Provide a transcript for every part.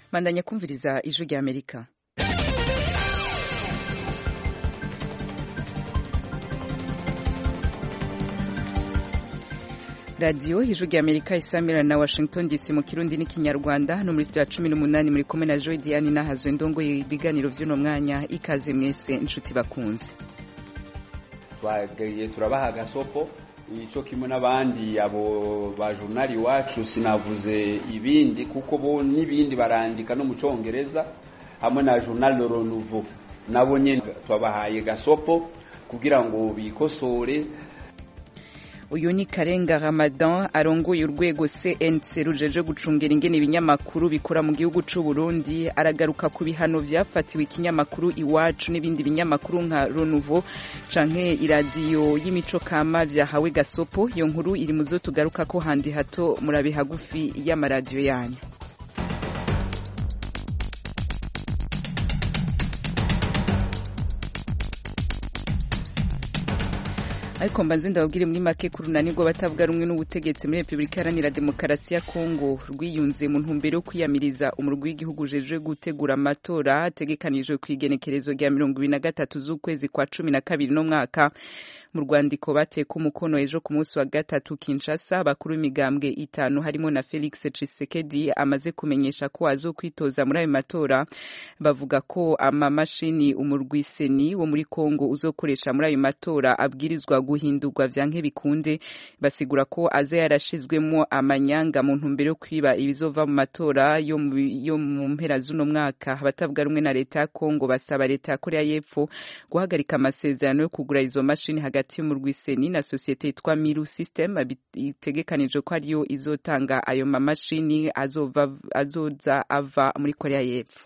Mandanya kumviriza ijwi rya Amerika. Radio ijwi rya Amerika isamira na Washington DC mu Kirundi n'ikinyarwanda no muri studio ya 18 muri komena na Joy Diane nahazwe ndongo ibiganiro vy'uno mwanya ikaze mwese inshuti bakunze. Twagaye turabaha agasopo ico kimwe n'abandi abo ba journal wacu sinavuze ibindi kuko bo nibindi barandika no mu Congereza hamwe na journal Le Renouveau nabo nyene twabahaye gasopo kugira ngo bikosore. Uyu ni Karenga Ramadan arongoye urwego CNC rujeje gucungera ingene ibinyamakuru bikora mu gihugu c'u Burundi, aragaruka ku bihano vyafatiwe ikinyamakuru Iwacu n'ibindi binyamakuru nka Renouveau canke iradiyo y'imico kama vyahawe gasopo. Iyo nkuru iri muzo tugaruka ko handi hato murabe hagufi y'amaradiyo yanyu. Ariko mbanze ndababwire muri make kurunanirwa batavuga rumwe n'ubutegetsi muri Republika Iharanira Demokarasi ya Kongo rwiyunze mu ntumbero yo kwiyamiriza umurwi w'igihugu ujejwe gutegura amatora ategekanijwe ku igenekerezo rya 23 z'ukwezi kwa 12 no mwaka. Mu rwandiko bateka umukono ejo ku munsi wa gatatu Kinshasa, bakuru imigambwe 5 harimo na Felix Tshisekedi amaze kumenyesha ko azokwitoza muri ayo matora. Bavuga ko amamashini umurwi seni wo muri Kongo uzokoresha muri ayo matora abwirizwa guhindurwa vyanke bikunde. Basigura ko aza yarashizwemo amanyanga mu ntumbero yo kwiba ibizova mu matora yo mu mpera z'uno mwaka. Abatavuga rumwe na leta ya Kongo basaba leta ya Korea y'Epfo guhagarika amasezerano yo kugura izo mashini hagati y'umurwi seni na societe yitwa Miru System itegekanije ko ariyo izotanga ayo mamashini azoza ava muri Korea y'Epfo.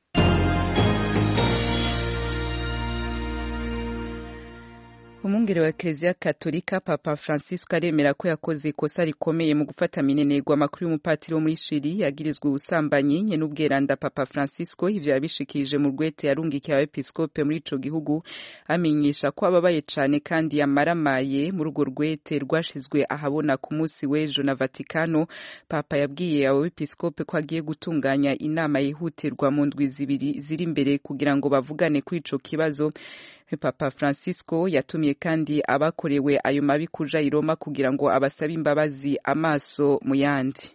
Umwungere wa Eklezia Katolika Papa Francisco aremera ko yakoze ikosa rikomeye mu gufata minenegwa amakuru y'umupatiri wo muri Chili yagirizwe ubusambanyi nye n'ubweranda. Papa Francisco ivyo yabishikije mu rwete yarungikiye abepiskope muri ico gihugu, amenyesha ko ababaye cane kandi yamaramaye muri urwo rwete rwashizwe ahabona ku munsi w'ejo na Vatikano. Papa yabwiye abepiskope ko agiye gutunganya inama yihutirwa mu ndwi ziri imbere kugira ngo bavugane kuri ico kibazo. Papa Francisco yatumye kandi abakorewe ayo mabi kuja i Roma kugira ngo abasabe imbabazi amaso mu yandi.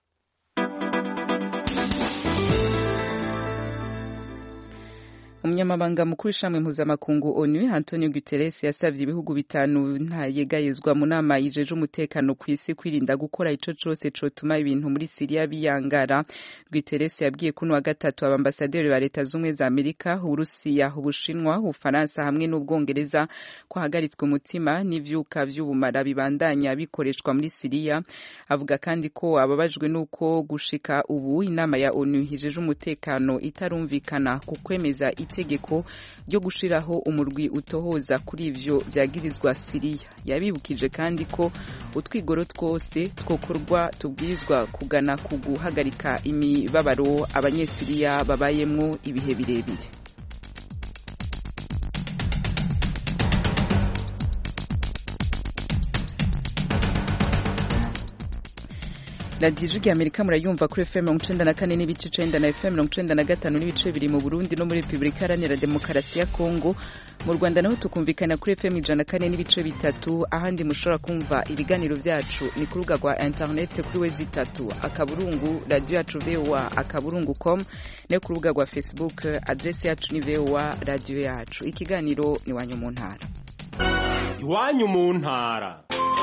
Umunyamabanga mukuru w'ishamwe mpuzamakungu ONU Antonio Guterres yasavye ibihugu 5 ntayegayezwa mu nama yijeje umutekano ku isi kwirinda gukora ico cose cotuma ibintu muri Syria biyangara. Guterres yabwiye kuno wa gatatu abambasaderi ba leta z'umwe za Amerika, Urusiya, Ubushinwa, Ufaransa hamwe n'Ubwongereza ko hagaritswe umutima n'ivyuka vy'ubumara bibandanya bikoreshwa muri Syria. Avuga kandi ko ababajwe nuko gushika ubu inama ya ONU yijeje umutekano itarumvikana ku kwemeza itegeko ryo gushiraho umurwi utohoza kuri ivyo vyagirizwa Syria. Yabibukije kandi ko utwigoro twose twokorwa tubwirizwa kugana ku guhagarika imibabaro abanyesiriya babayemwo ibihe birebire. Radio Ijwi rya Amerika murayumva kuri FM 94 n'ibice 9 na FM 95 n'ibice 2 mu Burundi no muri Republika Iharanira Demokarasi ya Kongo. Mu Rwanda naho tukumvikana kuri FM 104 n'ibice 3. Ahandi mushobora kumva ibiganiro vyacu ni ku rubuga rwa internet kuri wezi 3 akaburungu radio yacu VOA.com no ku rubuga rwa Facebook adresse yacu ni VOA radio yacu. Ikiganiro ni Iwanyu mu ntara. Iwanyu mu ntara.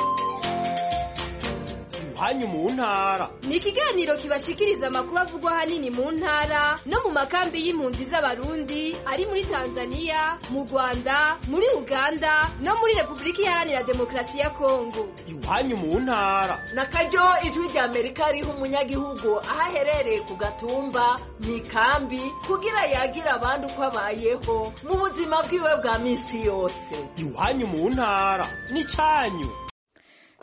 Iwanyu mu ntara ni ikiganiro kibashikiriza amakuru avugwa hanini mu ntara no mu makambi y'impunzi z'abarundi ari muri Tanzania, mu Rwanda, muri Uganda no muri Republika Iharanira Demokarasi ya Kongo. Iwanyu mu ntara nakaryo ijwi rya Amerika riho umunyagihugu ahaherereye ku gatumba mu ikambi kugira yagira abandi uko abayeho mu buzima bwiwe bwa minsi yose. Iwanyu mu ntara ni cyanyu.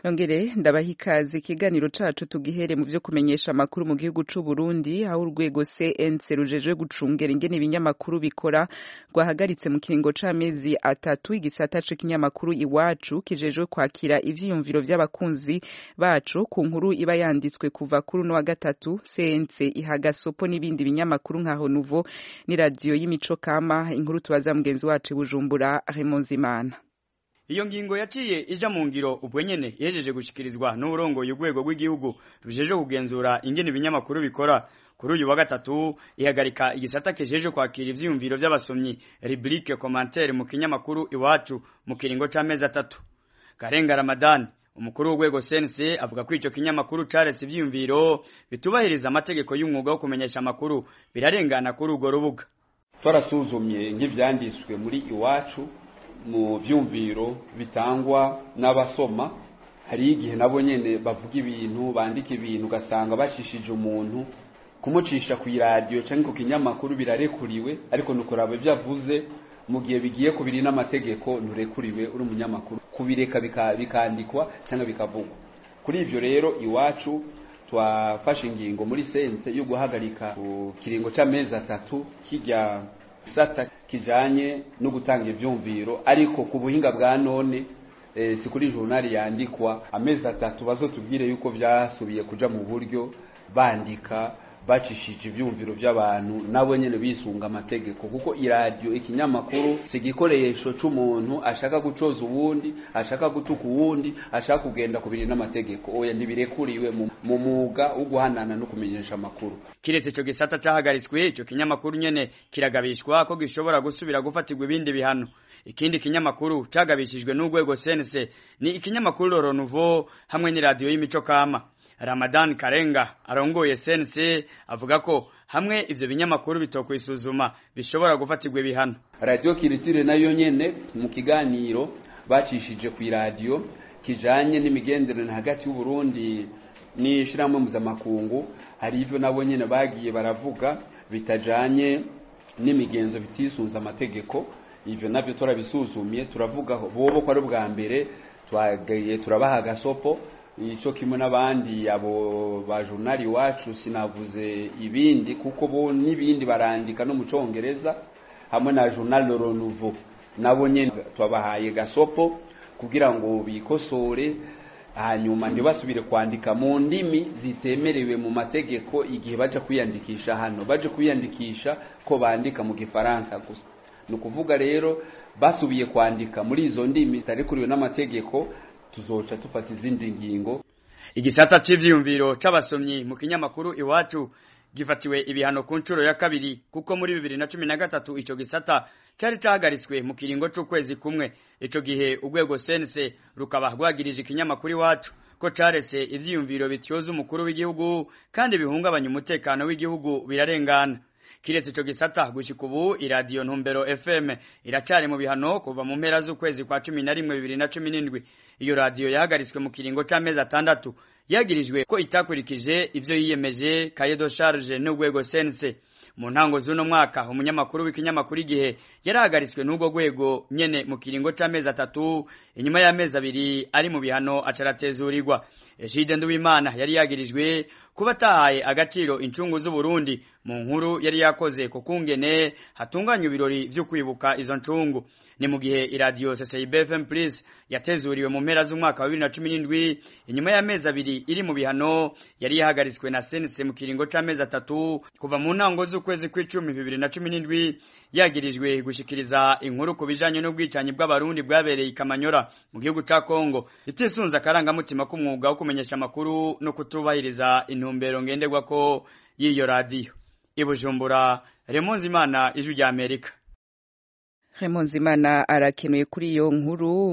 Nongere ndabaha ikaze ikiganiro cacu tugihere mu vyo kumenyesha amakuru mu gihugu c'u Burundi aho urwego CNC rujejwe gucungera ingene ibinyamakuru bikora rwahagaritse mu kiringo c'amezi 3 igisata c'ikinyamakuru Iwacu kijejwe kwakira ivyiyumviro vy'abakunzi bacu ku nkuru iba yanditswe kuva kuri no wa gatatu. CNC ihagasopo n'ibindi binyamakuru nka Honuvo ni radio y'imico kama. Inkuru tubaza mugenzi wacu Bujumbura Raymond Zimana. Iyo ngingo yaciye ija mu ngiro ubwo nyene yejeje gushikirizwa n'urongo y'ugwego rw'igihugu rujeje kugenzura ingene ibinyamakuru bikora. Kuri uyu wa gatatu ihagarika igisata kejeje kwakira ivyiyumviro by'abasomyi rubrique commentaire mu kinyamakuru Iwacu mu kiringo c'amezi 3. Karenga Ramadan umukuru w'ugwego CNC avuga ko ico kinyamakuru caretse ivyiyumviro bitubahiriza amategeko y'umwuga wo kumenyesha amakuru birarengana kuri urwo rubuga. Twarasuzumye nk'ivyanditswe muri Iwacu mu vyumviro bitangwa n'abasoma. Hari igihe nabo nyene bavuga ibintu bandika ibintu gasanga bashishije umuntu kumucisha ku radio canke ku kinyamakuru birarekuriwe, ariko nukuraba byavuze mu gihe bigiye kubiri n'amategeko nturekuriwe uri umunyamakuru kubireka bikandikwa cyangwa bikavugwa. Kuri ivyo rero Iwacu twafashe ingingo muri sense yo guhagarika ku kiringo c'amezi 3 kijya sata kijanye no gutanga ivyumviro, ariko ku buhinga bwa none si kuri journal yandikwa amezi 3 bazotubwire yuko vyasubiye kuja mu buryo bandika bacishije ivyumviro by'abantu nabo nyene bisunga amategeko, kuko iradio ikinyamakuru sigikoresho c'umuntu ashaka gucoza uwundi, ashaka gutuka uwundi, ashaka kugenda kubiri n'amategeko. Oya ntibirekuriwe mu muga wo guhanana no kumenyesha amakuru. Kiretse ico gisata cahagaritswe ico kinyamakuru nyene kiragabishwa ko gishobora gusubira gufatirwa ibindi bihano. Ikindi kinyamakuru cagabishijwe n'urwego CNC ni ikinyamakuru Ronuvo hamwe ni radio y'imico kama. Ramadan Karenga arongoye CNC avuga ko hamwe ivyo binyamakuru bitokwisuzuma bishobora gufatirwa ibihano. Radio Kiritire nayo nyene mu kiganiro bacishije ku radio kijanye n'imigenderanire hagati y'u Burundi n'ishiramwe mpuzamakungu, hari ivyo nabo nyene bagiye baravuga bitajanye n'imigenzo bitisunza amategeko. Ivyo navyo turabisuzumye turavugaho bobo ko ari bwa mbere twagaye turabaha gasopo ico kimwe n'abandi abo ba journal Iwacu sinavuze ibindi kuko bo n'ibindi barandika no mu Congereza hamwe na journal Le Renouveau nabo nyene twabahaye gasopo kugira ngo bikosore hanyuma ntibasubire kwandika mu ndimi zitemerewe mu mategeko igihe baje kwiyandikisha hano. Baje kwiyandikisha ko bandika mu Gifaransa gusa, nukuvuga rero basubiye kwandika muri izo ndimi zitarikuriwe n'amategeko tuzoca tufata izindi ngingo. Igisata c'ivyumviro c'abasomyi mu kinyamakuru Iwacu gifatiwe ibihano ku ncuro ya kabiri kuko muri 2013 ico gisata cari cahagaritswe mu kiringo c'ukwezi kumwe. Ico gihe urwego CNC rukaba rwagirije ikinyamakuru Iwacu ko carese ivyiyumviro bityoza umukuru w'igihugu kandi bihungabanya umutekano w'igihugu birarengana. Kiretse ico gisata gushika ubu iradio Ntumbero FM iracari mu bihano kuva mu mpera z'ukwezi kwa 11 2017. Iyo radio yahagaritswe mu kiringo c'amezi 6 yagirijwe ko itakurikije ivyo yiyemeje cahier de charge n'urwego CNC. Mu ntango z'uno mwaka umunyamakuru w'ikinyamakuru Igihe yarahagaritswe n'ubwo rwego nyene mu kiringo c'amezi 3 inyuma y'amezi 2 ari mu bihano acaratezurirwa. Ejide Nduwimana yari yagirijwe kuba tahaye agaciro incungu z'u Burundi mu nkuru yari yakoze ko kungene hatunganywa ibirori vyo kwibuka izo ncungu. Ni mu gihe iradio CCIB FM Plus yatezuriwe mu mpera z'umwaka wa 2017 inyuma y'amezi 2 iri mu bihano yari yahagaritswe na CNC mu kiringo c'amezi 3 kuva mu ntango z'ukwezi kw'icumi 2017 yagirijwe gushikiriza inkuru ku bijanye n'ubwicanyi bw'abarundi bwabereye Kamanyora mu gihugu ca Kongo itisunza karangamutima k'umwuga wo kumenyesha amakuru no kutubahiriza intumbero ngenderwako y'iyo radio. Ibujumbura Raymond Zimana, Ijwi rya Amerika. Raymond Zimana arakenuye kuri iyo nkuru.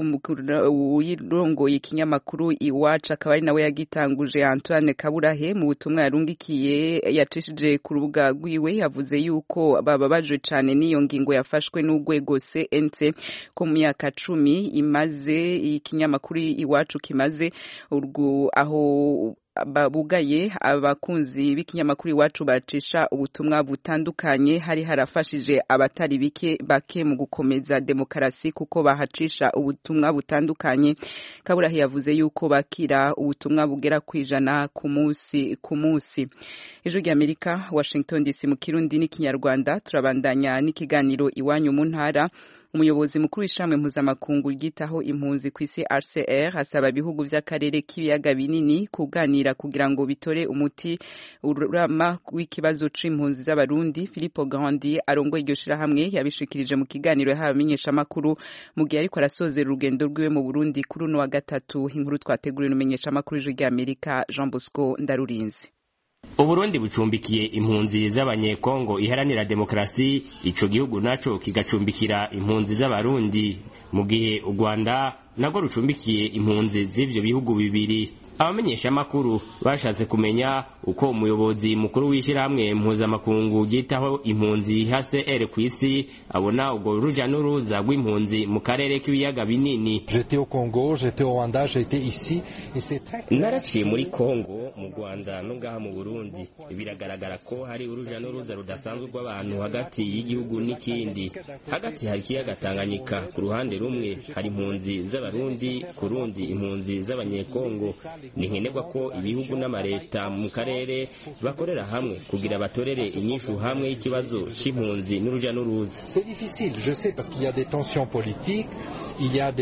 Uyirongoye ikinyamakuru Iwacu akaba ari nawe yagitanguje Antoine Kaburahe mu butumwa yarungikiye yacishije ku rubuga rwiwe yavuze yuko bababajwe cyane n'iyo ngingo yafashwe n'urwego CNC ko mu myaka 10 imaze ikinyamakuru Iwacu kimaze urwo aho bugaye abakunzi b'ikinyamakuru iwacu bacisha ubutumwa butandukanye hari harafashije abatari bake mu gukomeza demokarasi kuko bahacisha ubutumwa butandukanye. Kaburahi yavuze yuko bakira ubutumwa bugera kwijana ku munsi. Ijwi ry'Amerika, Washington DC, mu Kirundi n'ikinyarwanda. Turabandanya n'ikiganiro iwanyu mu ntara. Umuyobozi mukuru w'ishamwe mpuzamakungu ryitaho impunzi ku isi HCR asaba ibihugu by'akarere k'ibiyaga binini kuganira kugira ngo bitore umuti urama w'ikibazo c'impunzi z'abarundi. Filippo Grandi arongoye iryo shirahamwe yabishikirije mu kiganiro yahawe amenyeshamakuru mu gihe ariko arasozera urugendo rwiwe mu Burundi kuri uno wa gatatu. Inkuru twateguriwe n'umumenyeshamakuru w'Ijwi ry'Amerika Jean Bosco Ndarurinzi. Uburundi bucumbikiye impunzi z'abanyekongo iharanira demokrasi, ico gihugu naco kigacumbikira impunzi z'abarundi, mu gihe u Rwanda nago rucumbikiye impunzi z'ivyo bihugu bibiri. Abamenyesha makuru bashatse kumenya uko umuyobozi mukuru w'ishirahamwe mpuzamakungu ryitaho impunzi HCR ku isi abona ubwo ruja n'uruza rw'impunzi mu karere k'ibiyaga binini. J'étais au Congo, j'étais au Rwanda, j'étais ici et c'est très clair. Naraciye muri Congo, mu Rwanda no ngaha mu Burundi. Biragaragara ko hari uruja n'uruza rudasanzwe rw'abantu hagati y'igihugu n'ikindi. Hagati hari ikiyaga Tanganyika, ku ruhande rumwe hari impunzi z'abarundi, ku rundi impunzi z'abanyekongo. Ni nkenerwa ko ibihugu n'amareta mu karere bakorera hamwe kugira batorere inyishu hamwe y'ikibazo c'impunzi n'uruja n'uruza. C'est difficile, je sais, parce qu'il y a des tensions politiques, il y a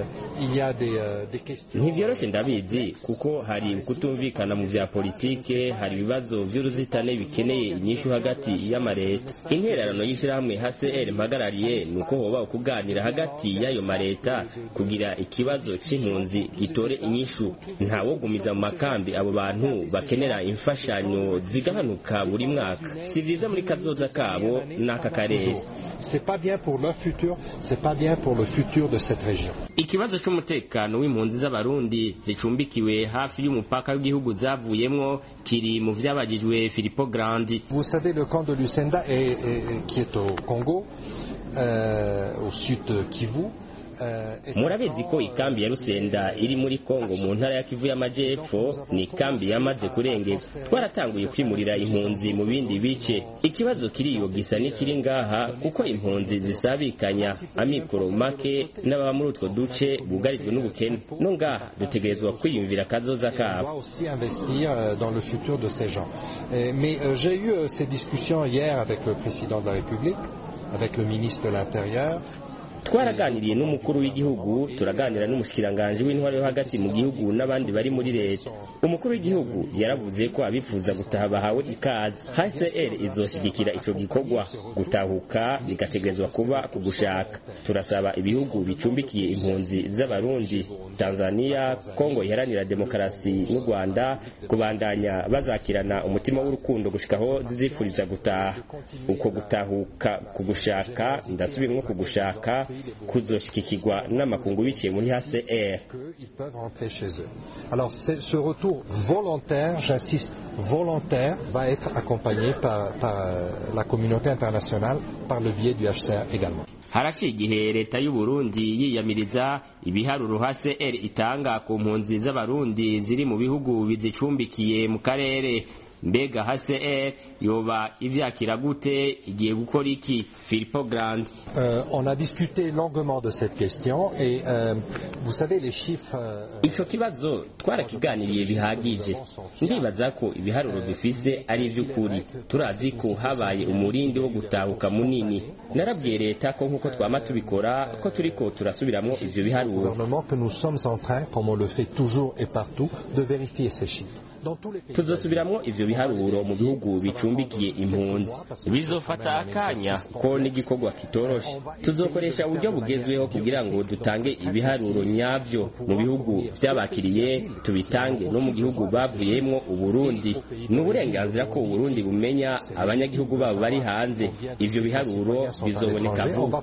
des questions. Ntivyoroshe ndabizi kuko hari kutumvikana mu vya politike, hari ibibazo vy'uruzitane bikeneye inyishu hagati y'amareta. Intererano y'ishirahamwe HCR mpagarariye nuko hoba ukuganira hagati y'ayo mareta kugira ikibazo c'impunzi gitore inyishu. Ntawo gumiza mu makambi abo bantu bakenera imfashanyo zigahanuka buri mwaka. Si vyiza muri kazoza kabo n'aka karere. C'est pas bien pour leur futur, c'est pas bien pour le futur de cette région. Ikibazo c'umutekano w'impunzi z'abarundi zicumbikiwe hafi y'umupaka w'igihugu zavuyemwo kiri mu vyabajijwe Filippo Grandi. Vous savez, le camp de Lusenda qui est au Congo, au sud Kivu. Murabizi ko ikambi ya Rusenda iri muri Kongo mu ntara ya Kivu y'Amajepfo ni ikambi yamaze kurengeza. Twaratanguye kwimurira impunzi mu bindi bice. Ikibazo kiriyo gisa n'ikiri ngaha kuko impunzi zisabikanya amikoro make n'ababa muri utwo duce bugarijwe n'ubukene. No ngaha dutegerezwa kwiyumvira kazoza kabo. On va aussi investir dans le futur de ces gens. Mais j'ai eu ces discussions hier avec le président de la République, avec le ministre de l'Intérieur. Twaraganiriye n'umukuru w'igihugu, turaganira n'umushikiranganje w'intwaro yo hagati mu gihugu n'abandi bari muri leta. Umukuru w'igihugu yaravuze ko abifuza gutaha bahawe ikaze. HCR izoshigikira ico gikorwa, gutahuka bigategerezwa kuba kugushaka. Turasaba ibihugu bicumbikiye impunzi z'abarundi, Tanzania, Kongo iharanira demokrasi n'u Rwanda kubandanya bazakirana umutima w'urukundo gushikaho zizifuriza gutaha. Uko gutahuka kugushaka, ndasubiramo kugushaka kuzoshikikirwa n'amakungu biciye muri HCR. Ils peuvent rentrer chez eux. Alors ce retour volontaire, j'insiste, volontaire, va être accompagné par la communauté internationale par le biais du HCR également. Haraciye igihe leta y'u Burundi yiyamiriza ibiharuro HCR itanga ku mpunzi z'abarundi ziri mu bihugu bizicumbikiye mu karere. Mbega HCR yoba ivyakira gute, igiye gukora iki? Filippo Grandi. On a discuté longuement de cette question et vous savez les chiffres. Ico kibazo twarakiganiriye bihagije. Ndibaza ko ibiharuro dufise ari ivy'ukuri. Turazi ko habaye umurindi wo gutahuka munini. Narabwiye leta ko nkuko twama tubikora ko turiko turasubiramwo ivyo biharuro. Gouvernement que nous sommes en train, comme on le fait toujours et partout, de vérifier ces chiffres. Tuzosubiramwo ivyo biharuro mu bihugu bicumbikiye impunzi. Bizofata akanya ko n'igikorwa kitoroshe. Tuzokoresha uburyo bugezweho kugira ngo dutange ibiharuro nyavyo mu bihugu vyabakiriye, tubitange no mu gihugu bavuyemwo Uburundi. N'uburenganzira ko Uburundi bumenya abanyagihugu babo bari hanze. Ivyo biharuro bizoboneka vuba.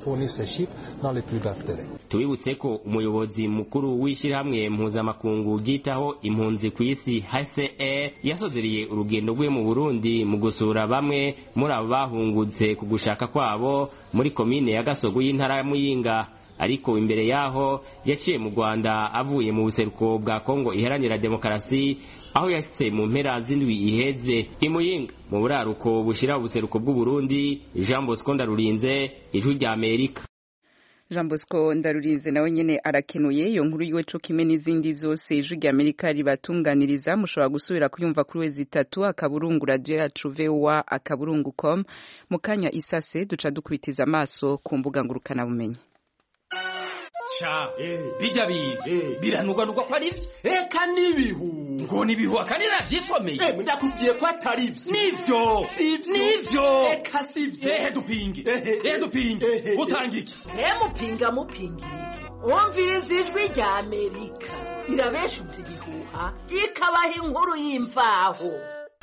Tubibutse ko umuyobozi mukuru w'ishirahamwe mpuzamakungu ryitaho impunzi ku isi HCR yasozereye urugendo rwe mu Burundi mu gusura bamwe muri abo bahungutse ku gushaka kwabo muri komine ya Gasogo y'intara ya Muyinga. ariko imbere yaho yaciye mu Rwanda avuye mu buseruko bwa Kongo iharanira demokarasi aho yasitse mu mpera z'indwi iheze imuyinga mu buraruko bushira ubuseruko bw'u Burundi. Jean Bosco Ndarurinze, Ijwi rya Amerika. Jean Bosco Ndarurinze nawe nyene arakenuye iyo nkuru yiwe co kimwe n'izindi zose Ijwi rya Amerika ribatunganiriza mushobora gusubira kuyumva kuri wezi 3 akaburungu radio yacu VOA akaburungu.com. Mukanya isase duca dukubitiza amaso ku mbuga ngurukana bumenyi. Bijya biranugwanugwa ko ari eka nibihu ngo nibihu akanira vyisomeye ndakubwiye ko atari nivyo eka sivyo dupinge utangiki mupingi umviriza Ijwi rya Amerika irabeshuza ibihuha ikabaha inkuru y'imvaho.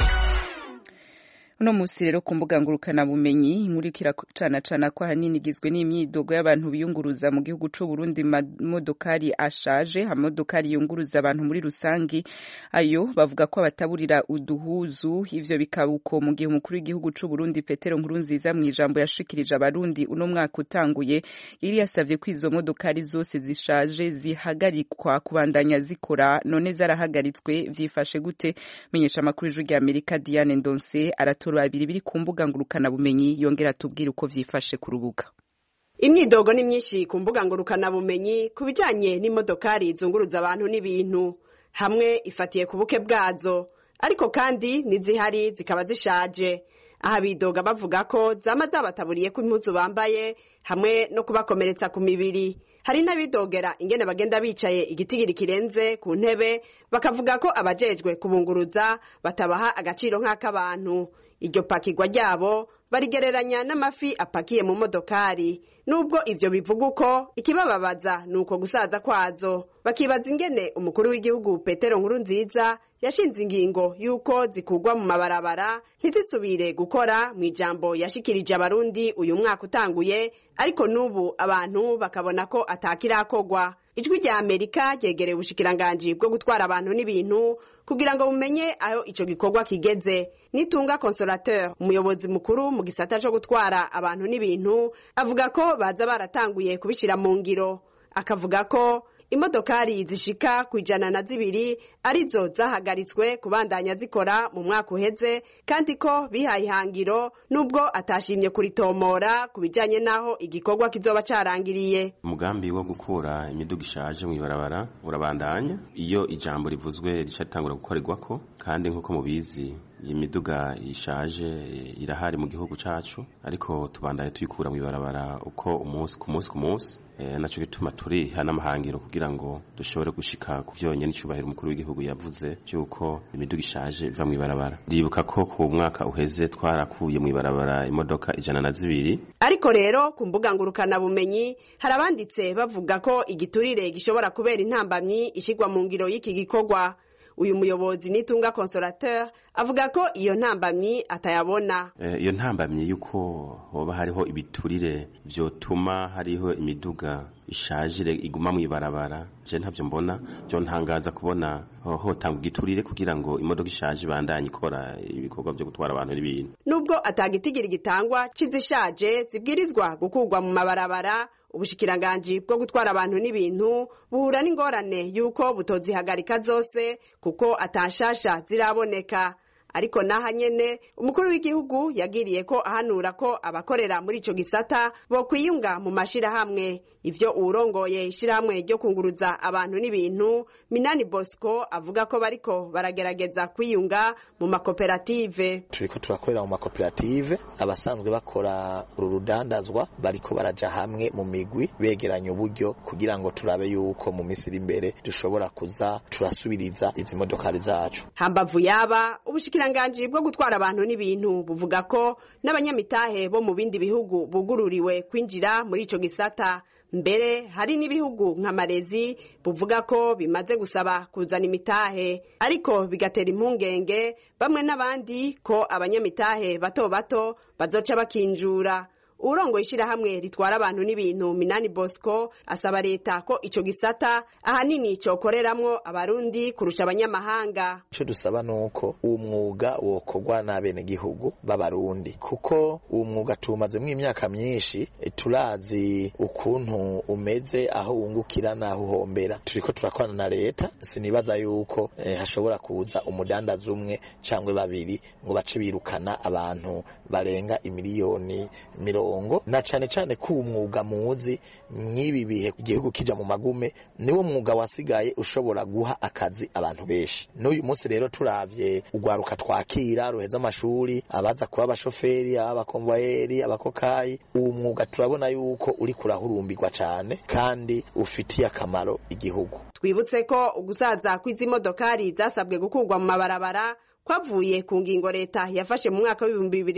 Uno musi rero ku mbuga ngurukana bumenyi inkuru kiracana ko hanini igizwe n'imyidogo y'abantu biyunguruza mu gihugu c'u Burundi modokari ashaje hamodokari yunguruza abantu muri rusangi ayo bavuga ko abataburira uduhuzu ivyo bikabuko mu gihe umukuru w'igihugu c'u Burundi Petero Nkurunziza mu ijambo yashikirije abarundi uno mwaka utanguye yari yasavye ko izo modokari zose zishaje zihagarikwa kubandanya zikora none zarahagaritswe vyifashe gute. Menyesha makuru Ijwi rya Amerika Diane Ndonse babiri biri ku mbuga ngurukana bumenyi yongera tubwira uko vyifashe ku rubuga. Imyidogo ni myinshi ku mbuga ngurukana bumenyi kubijanye n'imodokari zunguruza abantu n'ibintu hamwe ifatiye ku buke bwazo ariko kandi nizihari zikaba zishaje. Aha bidoga bavuga ko zama zabataburiye ku impuzu bambaye hamwe no kubakomeretsa ku mibiri. Hari n'abidogera ingene bagenda bicaye igitigiri kirenze ku ntebe bakavuga ko abajejwe kubunguruza batabaha agaciro nk'akabantu. Iryo pakirwa ryabo barigereranya n'amafi apakiye mu modokari. Nubwo ivyo bivuga uko ikibababaza nuko gusaza kwazo. Bakibaza ingene umukuru w'igihugu Petero Nkurunziza yashinze ingingo yuko zikugwa mu mabarabara ntizisubire gukora mu ijambo yashikirije abarundi uyu mwaka utanguye ariko nubu abantu bakabona ko atakirakogwa. Ijwi rya Amerika ryegereye ubushikiranganji bwo gutwara abantu n'ibintu kugira ngo bumenye aho ico gikorwa kigeze. Nitunga Consolateur umuyobozi mukuru mu gisata cyo gutwara abantu n'ibintu avuga ko baza baratanguye kubishira mu ngiro. Akavuga ko imodokari zishika ku 102 arizo zahagaritswe kubandanya zikora mu mwaka uheze kandi ko bihaye ihangiro nubwo atashimye kuritomora kubijanye naho igikorwa kizoba carangiriye. Umugambi wo gukura imiduga ishaje mu ibarabara urabandanya iyo ijambo rivuzwe ricatangura gukorerwako kandi nkuko mubizi iyi miduga ishaje irahari mu gihugu cacu ariko tubandaye tuyikura mu ibarabara uko umunsi ku munsi naco gituma turi hanamahangiro kugira ngo dushobore gushika kuvyonye n'icubahiro umukuru w'igihugu yavuze cyuko imiduga ishaje iva mu ibarabara. Ndibuka ko ku mwaka uheze twarakuye mu ibarabara imodoka 102 ariko rero ku mbuga ngurukana bumenyi harabanditse bavuga ko igiturire gishobora kubera intambamyi ishigwa mu ngiro y'iki gikorwa. Uyu muyobozi Nitunga Consolateur avuga ko iyo ntambamyi atayabona. Iyo ntambamyi yuko hoba hariho ibiturire vyotuma hariho imiduga ishajire iguma mu ibarabara je ntavyo mbona byo ntangaza kubona hotanga igiturire kugira ngo imodoka ishaje bandanye ikora ibikorwa byo gutwara abantu n'ibintu. Nubwo atagitigiri gitangwa cizishaje zibwirizwa gukurwa mu mabarabara ubushikiranganji bwo gutwara abantu n'ibintu buhura n'ingorane yuko butozihagarika zose kuko atashasha ziraboneka. Ariko naha nyene umukuru w'igihugu yagiriye ko ahanura ko abakorera muri ico gisata bo kwiyunga mu mashira hamwe. Ivyo urongoye ishirahamwe ryo kunguruza abantu n'ibintu Minani Bosco avuga ko bariko baragerageza kwiyunga mu makoperative. Turiko turakorera mu makoperative abasanzwe bakora urudandazwa bariko baraja hamwe mu migwi begeranya uburyo kugira ngo turabe yuko mu misiri imbere dushobora kuza turasubiriza izi modokari zacu. Hambavu yaba ubushikiranganji bwo gutwara abantu n'ibintu buvuga ko n'abanyamitahe bo mu bindi bihugu bugururiwe kwinjira muri ico gisata. Mbere hari n'ibihugu nka Malezi buvuga ko bimaze gusaba kuzana imitahe ariko bigatera impungenge bamwe n'abandi ko abanyamitahe bato bazoca bakinjura. urongoye ishirahamwe ritwara abantu n'ibintu Minani Bosco asaba leta ko ico gisata ahanini cokoreramwo abarundi kurusha abanyamahanga. Ico dusaba nuko uwo mwuga wokorwa n'abene gihugu b'abarundi, kuko uwo mwuga tumaze mu imyaka myinshi, turazi ukuntu umeze, aho wungukira naho uhombera. Turiko turakorana na leta, sinibaza yuko hashobora kuza umudandaza umwe cangwe babiri ngo bace birukana abantu barenga imiliyoni 50, na cane cane ko umwuga muzi mwibi bihe igihugu kija mu magume niwo mwuga wasigaye ushobora guha akazi abantu benshi. N'uyu munsi rero turavye ugwaruka twakira ruheza amashuri, abaza kuba abashoferi, abakonvoyeri, abakokayi, uwo mwuga turabona yuko uri kurahurumbirwa cane kandi ufitiye akamaro igihugu. Twibutse ko ugusaza kw'izi modokari zasabwe gukurwa mu mabarabara kwavuye ku ngingo leta yafashe mu mwaka wa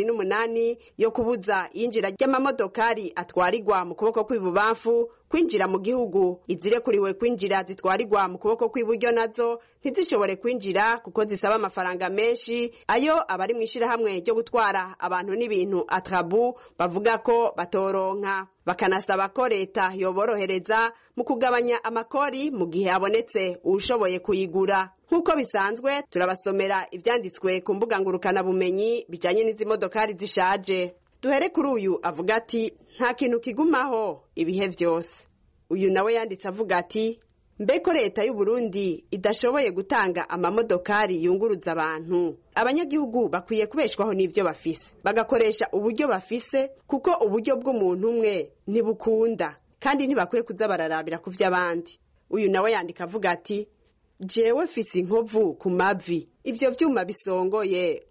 2008 yo kubuza injira ry'amamodokari atwarirwa mu kuboko kw'ibubamfu kwinjira mu gihugu. Izirekuriwe kwinjira zitwarirwa mu kuboko kw'iburyo nazo ntizishobore kwinjira kuko zisaba amafaranga menshi, ayo abari mu ishirahamwe ryo gutwara abantu n'ibintu Atrabu bavuga ko batoronka. Bakanasaba ko leta yoborohereza mu kugabanya amakori mu gihe habonetse ushoboye kuyigura. Nkuko bisanzwe turabasomera ivyanditswe ku mbuga ngurukana bumenyi bijanye n'izi modokari zishaje. Duhere kuri uyu avuga ati nta kintu kigumaho ibihe vyose. Uyu nawe yanditse avuga ati mbeko leta y'u Burundi idashoboye gutanga amamodokari yunguruza abantu, abanyagihugu bakwiye kubeshwaho n'ivyo bafise, bagakoresha uburyo bafise, kuko uburyo bw'umuntu umwe ntibukunda kandi ntibakwiye kuza bararabira ku vy'abandi. Uyu nawe yandika avuga ati jewe fise inkovu ku mavi, ivyo vyuma bisongoye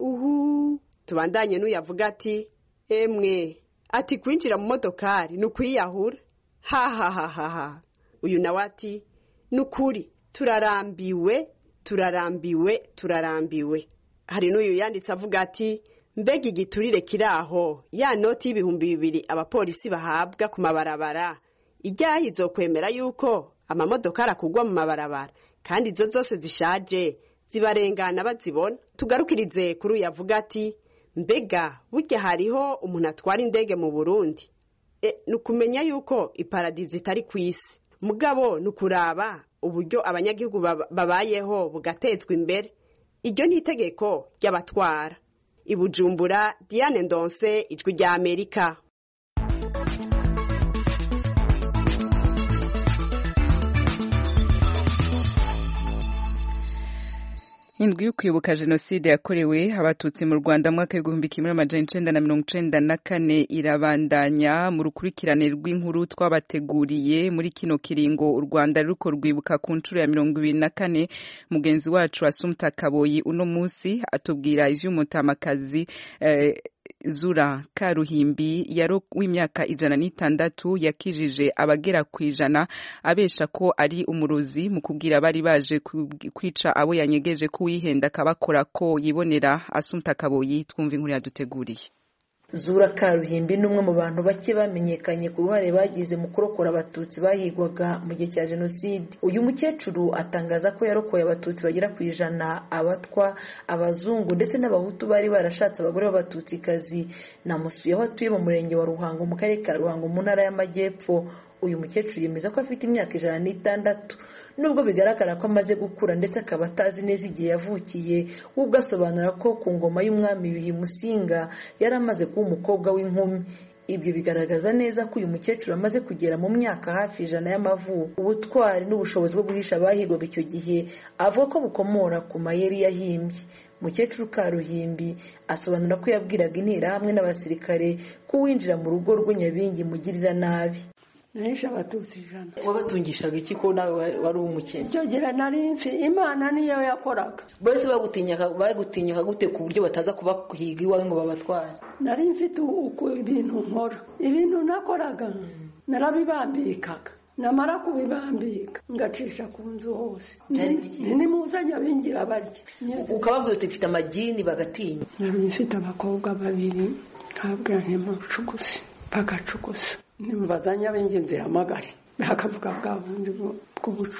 Tubandanye n'uyavuga ati emwe ati kwinjira mu modokari nukwiyahura ha. Uyu nawe ati nukuri turarambiwe. Hari n'uyu yanditse avuga ati mbega igiturire kiraho, ya noti y'ibihumbi 2 abapolisi bahabwa ku mabarabara ijyaho izokwemera yuko amamodokari akugwa mu mabarabara kandi izo zose zishaje zibarengana bazibona. Tugarukirize kuri uyu avuga ati mbega burya hariho umuntu atwara indege mu Burundi, nukumenya yuko iparadizo itari kwisi, mugabo nukuraba uburyo abanyagihugu babayeho bugatezwa imbere. Iryo ni itegeko ry'abatwara. I Bujumbura, Diane Ndonse, Ijwi rya Amerika. Indwi yo kwibuka jenoside yakorewe abatutsi mu Rwanda mwaka w'1994 irabandanya mu rukurikirane rw'inkuru twabateguriye muri kino kiringo u Rwanda ruko rwibuka ku ncuro ya 24. Mugenzi wacu Asumta Kaboyi uno munsi atubwira ivy'umutamakazi Zura Karuhimbi yaro w'imyaka 106 yakijije abagera kwijana abesha ko ari umurozi mu kubwira bari baje kwica abo yanyegeje ko wihenda kabakora ko yibonera. Asumta Kaboyi twumva inkuru yaduteguriye. Zura Karuhimbi n'umwe mu bantu bake bamenyekanye ku ruhare bagize mu kurokora abatutsi bahigwaga mu gihe cya jenoside. Uyu mukecuru atangaza ko yarokoye abatutsi bagera ku 100, abatwa, abazungu ndetse n'abahutu bari barashatse abagore b'abatutsikazi. Namusuye aho atuye mu murenge wa Ruhango mu karere ka Ruhango mu ntara y'Amajyepfo. Uyu mukecuru yemeza ko afite imyaka 106 nubwo bigaragara ko amaze gukura ndetse akaba atazi neza igihe yavukiye. Ubwo asobanura ko ku ngoma y'umwami Yuhi Musinga yari amaze kuba umukobwa w'inkumi. Ibyo bigaragaza neza ko uyu mukecuru amaze kugera mu myaka hafi 100 y'amavuko. Ubutwari n'ubushobozi bwo guhisha abahigwaga icyo gihe avuga ko bukomora ku mayeri yahimbye. Mukecuru Karuhimbi asobanura ko yabwiraga interahamwe n'abasirikare ko winjira mu rugo rwe Nyabingi mugirira nabi. Nahisha abatutsi 100. Wabatungishaga iki ko nawe wari umukene? Cyo gira nari mfi Imana niyo yakoraga. Bose bagutinyaka gute ku buryo bataza kuba kuhiga iwawe ngo babatware? Nari mfite uko ibintu nkora. Ibintu nakoraga narabibambikaga. Namara kubibambika ngacisha ku nzu hose. Ni muzanya bingira barya. Ukababwira uti mfite amagini bagatinya. Nari mfite abakobwa 2 kabwira ntimucugusi bagacugusa. Nimubazanya b'ingenzi hamagari bakavuga bwa bundi bw'ubucuma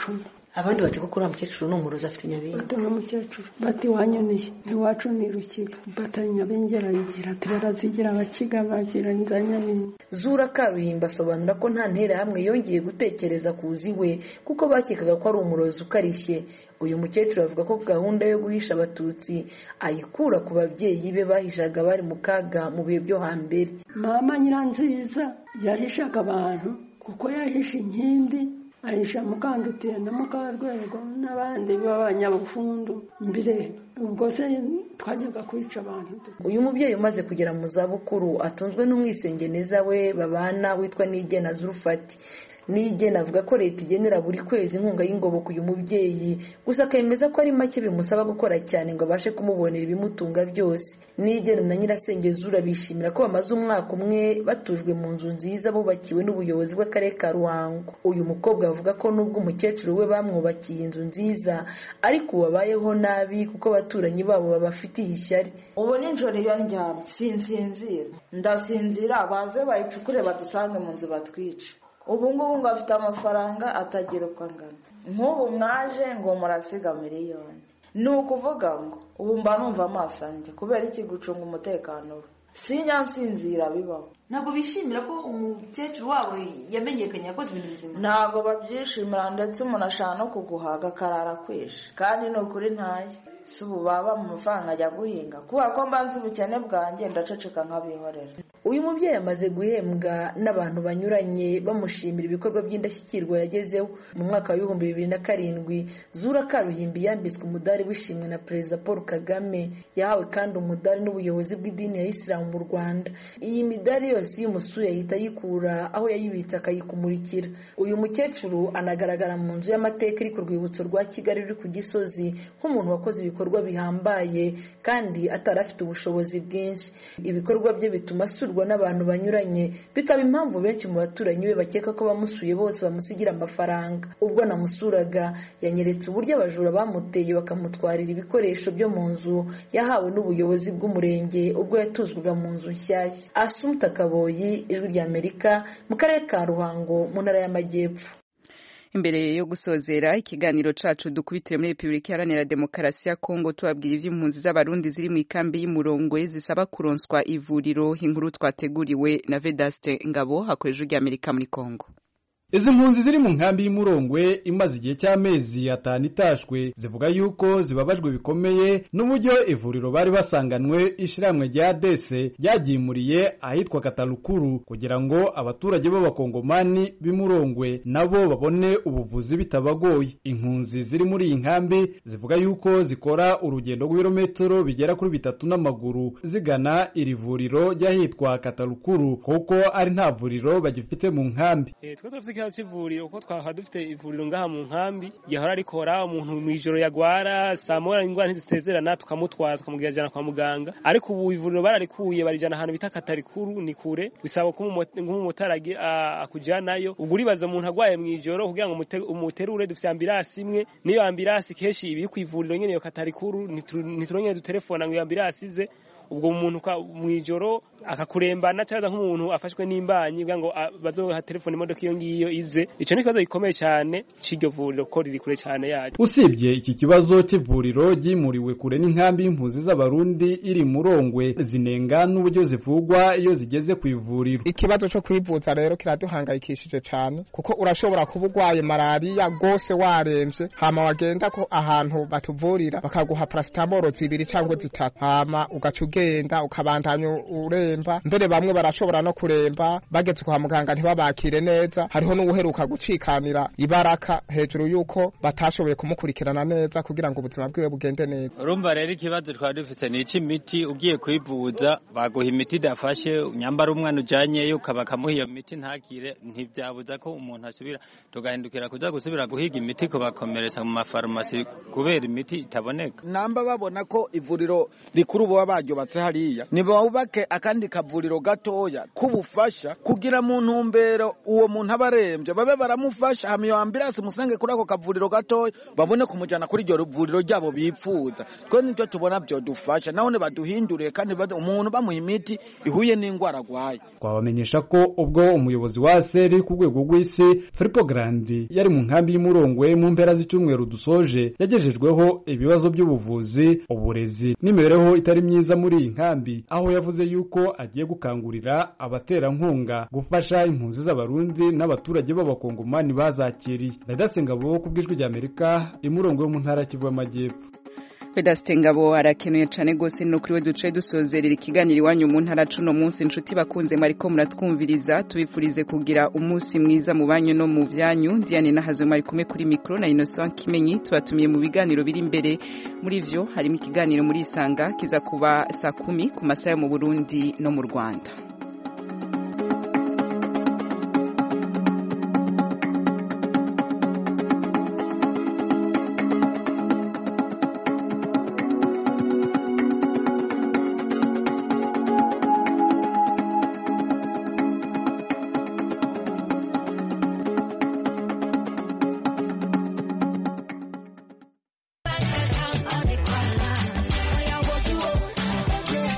abandi bati kuko uriya mukecuru ni umurozi afite nyabingi. Batanga mukecuru bati wanyoniye iwacu ni Rukiga batari nyabingi arayigira ati barazigira abakiga bagira inza nyabingi. Zura Karuhimba asobanura ko nta ntera hamwe yongeye gutekereza kuzi we kuko bakekaga ko ari umurozi ukarishye. Uyu mukecuru avuga ko gahunda yo guhisha abatutsi ayikura ku babyeyi be bahishaga bari mu kaga mu bihe byo hambere. Mama Nyiranziza yahishaga abantu kuko yahisha inkindi ahisha Mukandutiye na Mukarwego n'abandi b'abanyabufundu mbere ubwo se twajyaga kwica abantu. Uyu mubyeyi umaze kugera mu zabukuru atunzwe n'umwisengeneza we babana witwa Nigena Zulfati. Nigena avuga ko leta igenera buri kwezi inkunga y'ingoboka uyu mubyeyi gusa akemeza ko ari make bimusaba gukora cyane ngo abashe kumubonera ibimutunga byose. Nigena na Nyirasenge Zura bishimira ko bamaze umwaka umwe batujwe mu nzu nziza bubakiwe n'ubuyobozi bw'akarere ka Ruhango. Uyu mukobwa avuga ko nubwo umukecuru we bamwubakiye inzu nziza ariko babayeho nabi kuko abaturanyi babo babafitiye ishyari. Ubu nijoro iyo ndyamye sinsinzira ndasinzira baze bayicukure badusange mu nzu batwica. Ubu ngubu ngo afite amafaranga atagira uko angana. Nk'ubu mwaje ngo murasiga miliyoni. Ni ukuvuga ngo ubu mba numva amaso yanjye kubera iki gucunga umutekano we. Sinyansinzira bibaho. Ntabwo bishimira ko umukecuru wabo yamenyekanye yakoze ibintu bizima. Ntabwo babyishimira ndetse umuntu ashaka no kuguhaga karara kwisha. Kandi ni ukuri ntayo. Si ubu baba mu mafaranga ajya guhinga kubera ko mbanze ubukene bwanjye ndaceceka nk'abihorera. Uyu mubyeyi amaze guhembwa n'abantu banyuranye bamushimira ibikorwa by'indashyikirwa yagezeho. Mu mwaka wa 2007 Zura Karuhimbi yambitswe umudari w'ishimwe na Perezida Paul Kagame. Yahawe kandi umudari n'ubuyobozi bw'idini ya Islam mu Rwanda. Iyi midari yose y'umusuye yahita yikura aho yayibitse akayikumurikira. Uyu mukecuru anagaragara mu nzu y'amateka iri ku rwibutso rwa Kigali ruri ku Gisozi nk'umuntu wakoze ibikorwa bihambaye kandi atarafite ubushobozi bwinshi. Ibikorwa bye bituma asurwa n'abantu banyuranye bikaba impamvu benshi mu baturanyi be bakeka ko bamusuye bose bamusigira amafaranga. Ubwo namusuraga yanyeretse uburyo abajura bamuteye bakamutwarira ibikoresho byo mu nzu yahawe n'ubuyobozi bw'umurenge ubwo yatuzwaga mu nzu nshyashya. Asumta Kaboyi, Ijwi ry'Amerika, mu karere ka Ruhango mu ntara y'Amajyepfo. Imbere yo gusozera ikiganiro cacu dukubitire muri Republika Iharanira Demokarasi ya Kongo tubabwira ivy'impunzi z'abarundi ziri mu ikambi y'Umurongwe zisaba kuronswa ivuriro. Inkuru twateguriwe na Vedaste Ngabo hakoreje ry'Amerika muri Kongo. Izi mpunzi ziri mu nkambi y'Umurongwe imaze igihe cy'amezi 5 itashwe zivuga yuko zibabajwe bikomeye n'uburyo ivuriro bari basanganwe ishiramwe rya dese ryagimuriye ahitwa Katalukuru kugira ngo abaturage b'abakongomani b'Umurongwe nabo babone ubuvuzi bitabagoye. Impunzi ziri muri iyi nkambi zivuga yuko zikora urugendo rw'ibirometero bigera kuri 3 n'amaguru zigana iri vuriro ryahitwa Katalukuru kuko ari nta vuriro bagifite mu nkambi. Ivuriro uko twaha dufite ivuriro ngaha mu nkambi yahora rikora umuntu mu ijoro yagwara samora ingwara ntizitezerana tukamutwara tukamugirajana kwa muganga ariko ubu ivuriro bararikuye barijana ahantu bita Katarikuru ni kure bisaba ko umutaragi akujanayo uguribaza umuntu agwaye mu ijoro kugira ngo umuterure dufite ambulance imwe niyo ambulance keshi ibi ku ivuriro nyene yo Katarikuru nituronye du telefone ngo ambulance ize ubwo umuntu mu ijoro akakurembana cyangwa nk'umuntu afashwe n'imbanyi kugira ngo bazoha telefone imodoka iyo ngiyo ize. Ico ni kibazo gikomeye cyane c'iryo vuriro ko riri kure cyane yaje. Usibye iki kibazo c'ivuriro ryimuriwe kure n'inkambi y'impunzi z'abarundi iri Murongwe zinenga n'uburyo zivugwa iyo zigeze ku ivuriro. Ikibazo cyo kwivuza rero kiraduhangayikishije cyane kuko urashobora kubugwaye malaria gose waremvye hama wagenda ko ahantu batuvurira bakaguha paracetamol 2 cyangwa 3 hama ugacugenda ukabandanya uremba mbere bamwe barashobora no kuremba bageze kwa muganga ntibabakire neza. Hariho n'ubuheruka gucikanira ibaraka hejuru yuko batashoboye kumukurikirana neza kugira ngo ubuzima bwiwe bugende neza. Urumva rero ikibazo twari dufite ni imiti ugiye kwivuza baguha imiti idafashe nyambara umwana ujanye ukabakamuha iyo miti ntakire ntivyabuza ko umuntu asubira tugahindukira kuza gusubira guhiga imiti ko bakomeretsa mu mafarumasi kubera imiti itaboneka. Namba babona ko ivuriro rikuru bo baryubatse hariya nibawubake akandi kavuriro gatoya kubufasha kugira mu ntumbero uwo muntu abaremba ararembye babe baramufasha hama iyo ambulance musange kuri ako kavuriro gatoya babone kumujyana kuri iryo vuriro ryabo bipfuza twe nibyo tubona byo dufasha naho ne baduhinduriye kandi umuntu bamuha imiti ihuye n'indwara arwaye. Twabamenyesha ko ubwo umuyobozi wa seri ku rwego rw'isi Filippo Grandi yari mu nkambi y'Umurongwe mu mpera z'icyumweru dusoje yagejejweho ibibazo by'ubuvuzi, uburezi n'imibereho itari myiza muri iyi nkambi, aho yavuze yuko agiye gukangurira abaterankunga gufasha impunzi z'abarundi n'abaturage b'abakongomani bazakiriye. Ndadasengabo ku bw'ijwi ry'Amerika imurongwe mu ntara Kivu y'Amajyepfo. Pedastengabo arakenuye cyane gose no kuri we duce dusozerera ikiganiro iwanyu mu ntara cuno munsi inshuti bakunze mariko muratwumviriza tubifurize kugira umunsi mwiza mu banyu no mu vyanyu. Diane Nahazwe mari kumwe kuri micro na Innocent Kimenyi tubatumiye mu biganiro biri imbere muri vyo harimo ikiganiro muri Isanga kiza kuba saa 10 ku masaha mu Burundi no mu Rwanda.